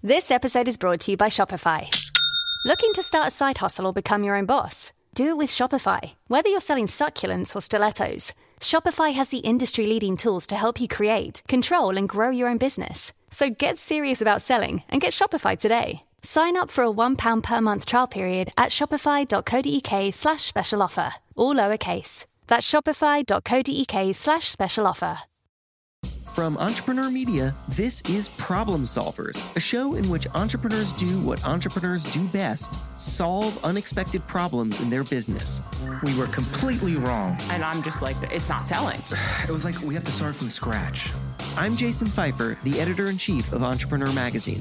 This episode is brought to you by Shopify. Looking to start a side hustle or become your own boss? Do it with Shopify. Whether you're selling succulents or stilettos, Shopify has the industry-leading tools to help you create, control, and grow your own business. So get serious about selling and get Shopify today. Sign up for a £1 per month trial period at shopify.co.uk/special offer, all lowercase. That's shopify.co.uk/special offer. From Entrepreneur Media, this is Problem Solvers, a show in which entrepreneurs do what entrepreneurs do best: solve unexpected problems in their business. We were completely wrong. And I'm just like, it's not selling. It was like we have to start from scratch. I'm Jason Pfeiffer, the editor-in-chief of Entrepreneur Magazine.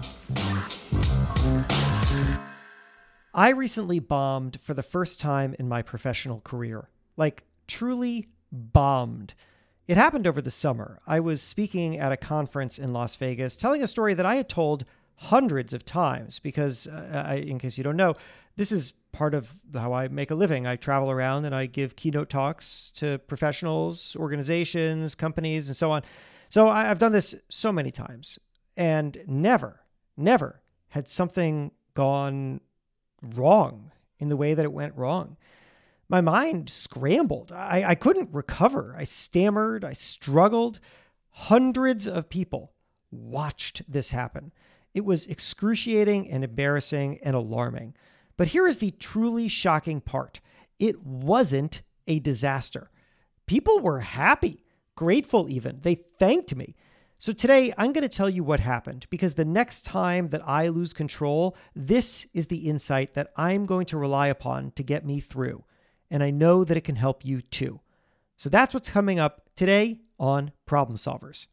I recently bombed for the first time in my professional career. Like, truly bombed. It happened over the summer. I was speaking at a conference in Las Vegas, telling a story that I had told hundreds of times because, in case you don't know, this is part of how I make a living. I travel around and I give keynote talks to professionals, organizations, companies, and so on. So I've done this so many times, and never had something gone wrong in the way that it went wrong. My mind scrambled. I couldn't recover. I stammered. I struggled. Hundreds of people watched this happen. It was excruciating and embarrassing and alarming. But here is the truly shocking part. It wasn't a disaster. People were happy, grateful even. They thanked me. So today, I'm going to tell you what happened, because the next time that I lose control, this is the insight that I'm going to rely upon to get me through. And I know that it can help you too. So that's what's coming up today on Problem Solvers.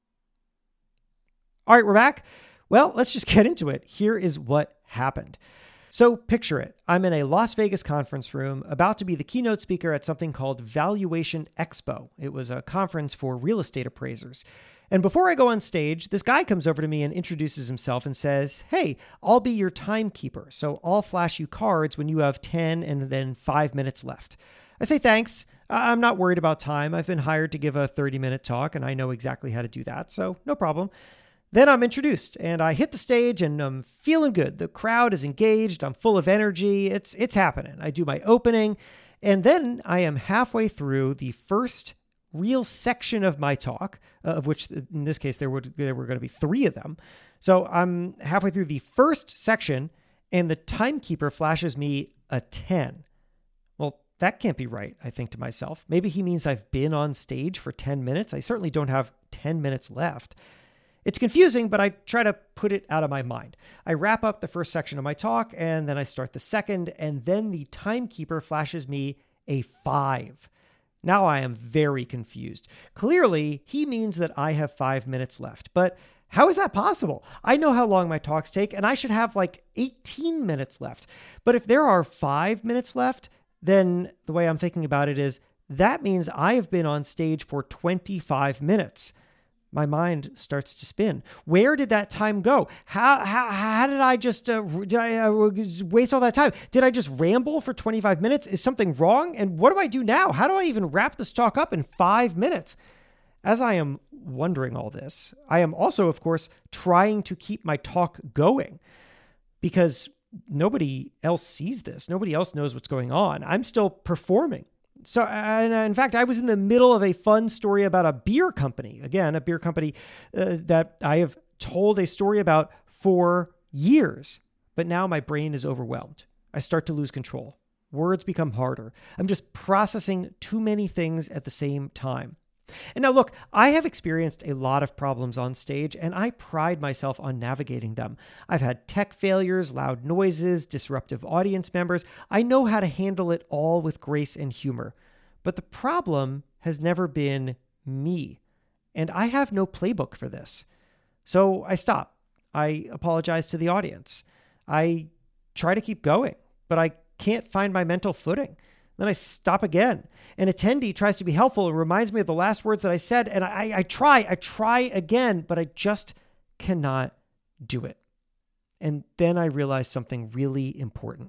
All right, we're back. Well, let's just get into it. Here is what happened. So picture it. I'm in a Las Vegas conference room about to be the keynote speaker at something called Valuation Expo. It was a conference for real estate appraisers. And before I go on stage, this guy comes over to me and introduces himself and says, "Hey, I'll be your timekeeper. So I'll flash you cards when you have 10 and then 5 minutes left." I say, "Thanks. I'm not worried about time. I've been hired to give a 30-minute talk and I know exactly how to do that. So no problem." Then I'm introduced and I hit the stage and I'm feeling good. The crowd is engaged. I'm full of energy. It's happening. I do my opening, and then I am halfway through the first real section of my talk, of which in this case there were going to be 3 of them. So I'm halfway through the first section and the timekeeper flashes me a 10. Well, that can't be right, I think to myself. Maybe he means I've been on stage for 10 minutes. I certainly don't have 10 minutes left. It's confusing, but I try to put it out of my mind. I wrap up the first section of my talk and then I start the second, and then the timekeeper flashes me a 5. Now I am very confused. Clearly, he means that I have 5 minutes left. But how is that possible? I know how long my talks take, and I should have like 18 minutes left. But if there are 5 minutes left, then the way I'm thinking about it is that means I have been on stage for 25 minutes. My mind starts to spin. Where did that time go? How did I just waste all that time? Did I just ramble for 25 minutes? Is something wrong? And what do I do now? How do I even wrap this talk up in 5 minutes? As I am wondering all this, I am also, of course, trying to keep my talk going because nobody else sees this. Nobody else knows what's going on. I'm still performing. So, in fact, I was in the middle of a fun story about a beer company. Again, a beer company that I have told a story about for years. But now my brain is overwhelmed. I start to lose control. Words become harder. I'm just processing too many things at the same time. And now look, I have experienced a lot of problems on stage, and I pride myself on navigating them. I've had tech failures, loud noises, disruptive audience members. I know how to handle it all with grace and humor. But the problem has never been me, and I have no playbook for this. So I stop. I apologize to the audience. I try to keep going, but I can't find my mental footing. Then I stop again. An attendee tries to be helpful and reminds me of the last words that I said. And I try again, but I just cannot do it. And then I realize something really important.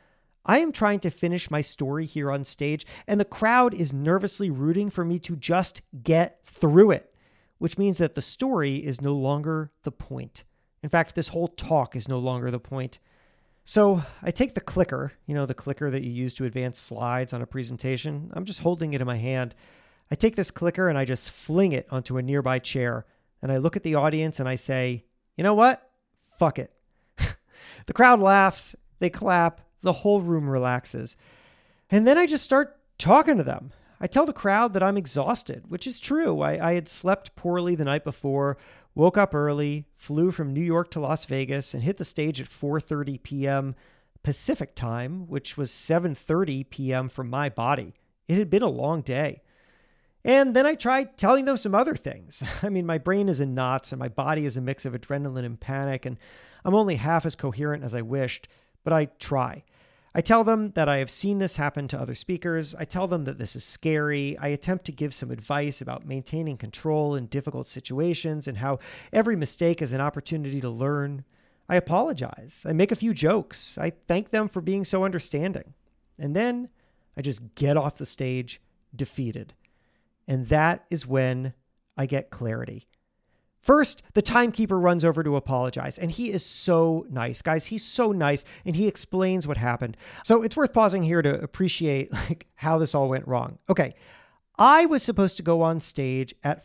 I am trying to finish my story here on stage, and the crowd is nervously rooting for me to just get through it, which means that the story is no longer the point. In fact, this whole talk is no longer the point. So I take the clicker, the clicker that you use to advance slides on a presentation. I'm just holding it in my hand. I take this clicker and I just fling it onto a nearby chair. And I look at the audience and I say, you know what? Fuck it. The crowd laughs, they clap, the whole room relaxes. And then I just start talking to them. I tell the crowd that I'm exhausted, which is true. I had slept poorly the night before, woke up early, flew from New York to Las Vegas, and hit the stage at 4:30 p.m. Pacific time, which was 7:30 p.m. for my body. It had been a long day. And then I tried telling them some other things. I mean, my brain is in knots and my body is a mix of adrenaline and panic, and I'm only half as coherent as I wished, but I try. I tell them that I have seen this happen to other speakers. I tell them that this is scary. I attempt to give some advice about maintaining control in difficult situations and how every mistake is an opportunity to learn. I apologize. I make a few jokes. I thank them for being so understanding. And then I just get off the stage defeated. And that is when I get clarity. First, the timekeeper runs over to apologize, and he is so nice. Guys, he's so nice, and he explains what happened. So it's worth pausing here to appreciate how this all went wrong. Okay, I was supposed to go on stage at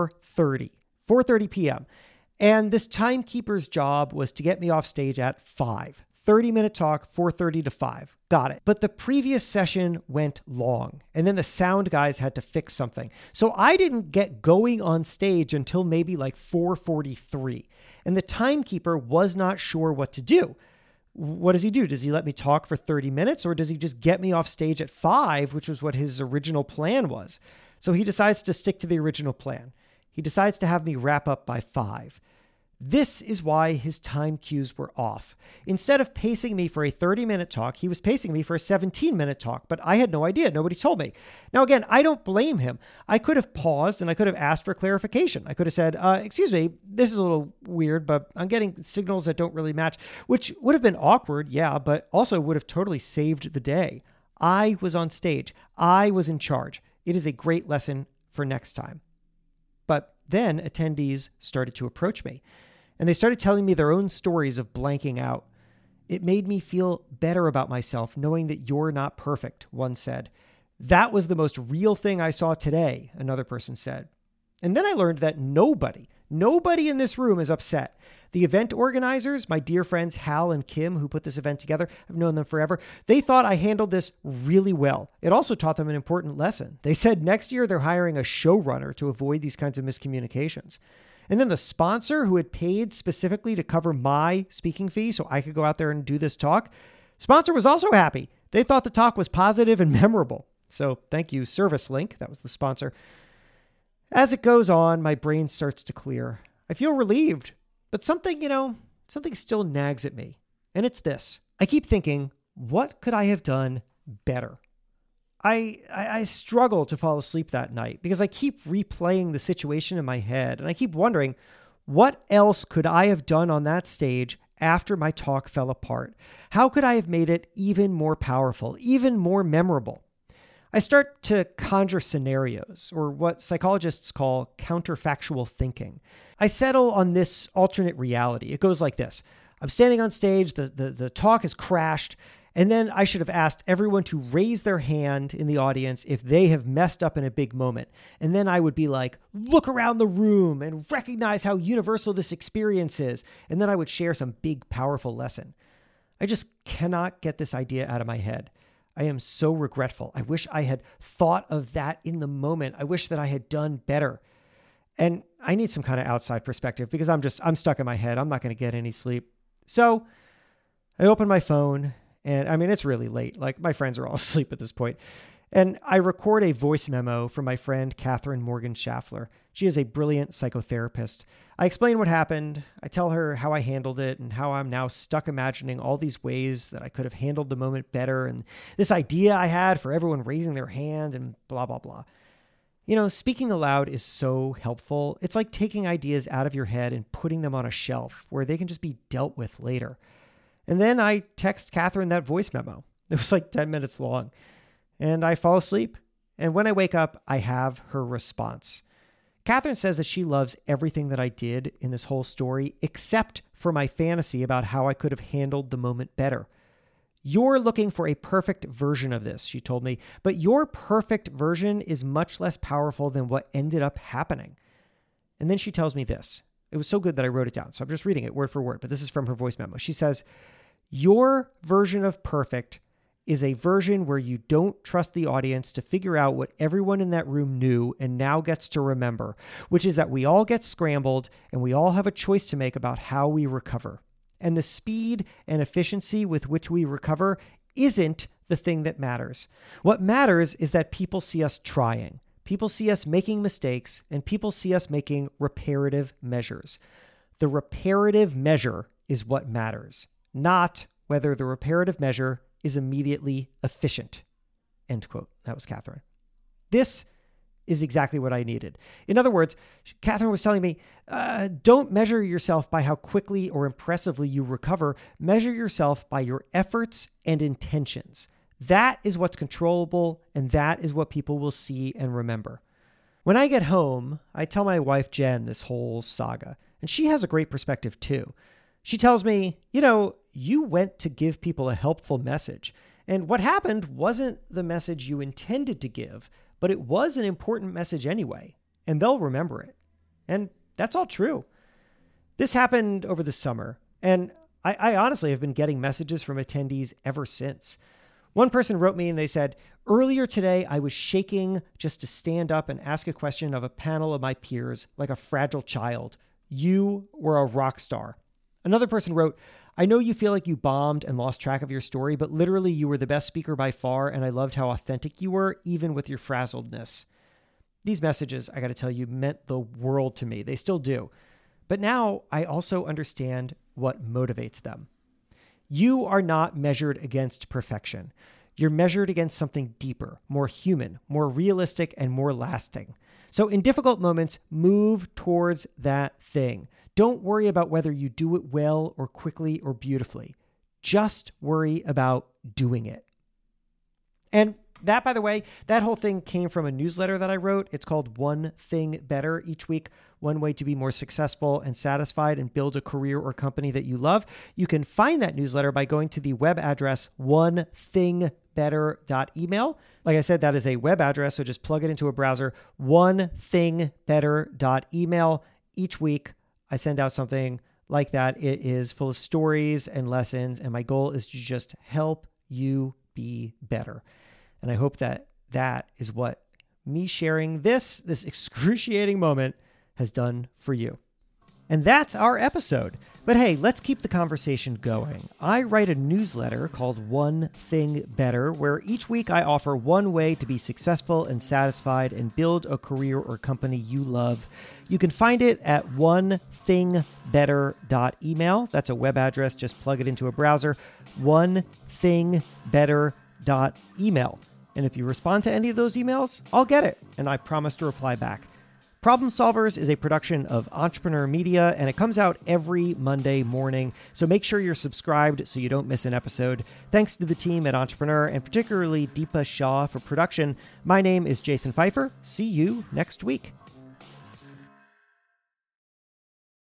4:30 p.m., and this timekeeper's job was to get me off stage at 5. 30-minute talk, 4:30 to 5. Got it. But the previous session went long, and then the sound guys had to fix something. So I didn't get going on stage until maybe like 4:43, and the timekeeper was not sure what to do. What does he do? Does he let me talk for 30 minutes, or does he just get me off stage at 5, which was what his original plan was? So he decides to stick to the original plan. He decides to have me wrap up by 5. This is why his time cues were off. Instead of pacing me for a 30-minute talk, he was pacing me for a 17-minute talk, but I had no idea. Nobody told me. Now, again, I don't blame him. I could have paused and I could have asked for clarification. I could have said, excuse me, this is a little weird, but I'm getting signals that don't really match, which would have been awkward, yeah, but also would have totally saved the day. I was on stage. I was in charge. It is a great lesson for next time. But then attendees started to approach me, and they started telling me their own stories of blanking out. It made me feel better about myself knowing that you're not perfect, one said. That was the most real thing I saw today, another person said. And then I learned that nobody in this room is upset. The event organizers, my dear friends Hal and Kim, who put this event together, I've known them forever, they thought I handled this really well. It also taught them an important lesson. They said next year they're hiring a showrunner to avoid these kinds of miscommunications. And then the sponsor, who had paid specifically to cover my speaking fee so I could go out there and do this talk, sponsor was also happy. They thought the talk was positive and memorable. So thank you, ServiceLink. That was the sponsor. As it goes on, my brain starts to clear. I feel relieved, but something still nags at me. And it's this. I keep thinking, what could I have done better? I struggle to fall asleep that night because I keep replaying the situation in my head, and I keep wondering, what else could I have done on that stage after my talk fell apart? How could I have made it even more powerful, even more memorable? I start to conjure scenarios, or what psychologists call counterfactual thinking. I settle on this alternate reality. It goes like this. I'm standing on stage, the talk has crashed, and then I should have asked everyone to raise their hand in the audience if they have messed up in a big moment. And then I would be like, look around the room and recognize how universal this experience is. And then I would share some big, powerful lesson. I just cannot get this idea out of my head. I am so regretful. I wish I had thought of that in the moment. I wish that I had done better. And I need some kind of outside perspective because I'm stuck in my head. I'm not going to get any sleep. So I open my phone. And I mean, it's really late. Like, my friends are all asleep at this point. And I record a voice memo from my friend, Catherine Morgan Schaffler. She is a brilliant psychotherapist. I explain what happened. I tell her how I handled it and how I'm now stuck imagining all these ways that I could have handled the moment better. And this idea I had for everyone raising their hand and blah, blah, blah. You know, speaking aloud is so helpful. It's like taking ideas out of your head and putting them on a shelf where they can just be dealt with later. And then I text Catherine that voice memo. It was like 10 minutes long. And I fall asleep. And when I wake up, I have her response. Catherine says that she loves everything that I did in this whole story, except for my fantasy about how I could have handled the moment better. You're looking for a perfect version of this, she told me, but your perfect version is much less powerful than what ended up happening. And then she tells me this. It was so good that I wrote it down, so I'm just reading it word for word, but this is from her voice memo. She says, your version of perfect is a version where you don't trust the audience to figure out what everyone in that room knew and now gets to remember, which is that we all get scrambled and we all have a choice to make about how we recover. And the speed and efficiency with which we recover isn't the thing that matters. What matters is that people see us trying. People see us making mistakes, and people see us making reparative measures. The reparative measure is what matters, not whether the reparative measure is immediately efficient. End quote. That was Catherine. This is exactly what I needed. In other words, Catherine was telling me, don't measure yourself by how quickly or impressively you recover. Measure yourself by your efforts and intentions. That is what's controllable, and that is what people will see and remember. When I get home, I tell my wife, Jen, this whole saga, and she has a great perspective too. She tells me, you went to give people a helpful message, and what happened wasn't the message you intended to give, but it was an important message anyway, and they'll remember it. And that's all true. This happened over the summer, and I honestly have been getting messages from attendees ever since. One person wrote me and they said, earlier today, I was shaking just to stand up and ask a question of a panel of my peers like a fragile child. You were a rock star. Another person wrote, I know you feel like you bombed and lost track of your story, but literally you were the best speaker by far, and I loved how authentic you were, even with your frazzledness. These messages, I got to tell you, meant the world to me. They still do. But now I also understand what motivates them. You are not measured against perfection. You're measured against something deeper, more human, more realistic, and more lasting. So in difficult moments, move towards that thing. Don't worry about whether you do it well or quickly or beautifully. Just worry about doing it. And that, by the way, that whole thing came from a newsletter that I wrote. It's called One Thing Better. Each week, one way to be more successful and satisfied and build a career or company that you love. You can find that newsletter by going to the web address onethingbetter.email. Like I said, that is a web address, so just plug it into a browser, onethingbetter.email. Each week, I send out something like that. It is full of stories and lessons, and my goal is to just help you be better. And I hope that that is what me sharing this excruciating moment has done for you. And that's our episode. But hey, let's keep the conversation going. I write a newsletter called One Thing Better, where each week I offer one way to be successful and satisfied and build a career or company you love. You can find it at onethingbetter.email. That's a web address. Just plug it into a browser. onethingbetter.email. And if you respond to any of those emails, I'll get it, and I promise to reply back. Problem Solvers is a production of Entrepreneur Media, and it comes out every Monday morning, so make sure you're subscribed so you don't miss an episode. Thanks to the team at Entrepreneur, and particularly Deepa Shah for production. My name is Jason Pfeiffer. See you next week.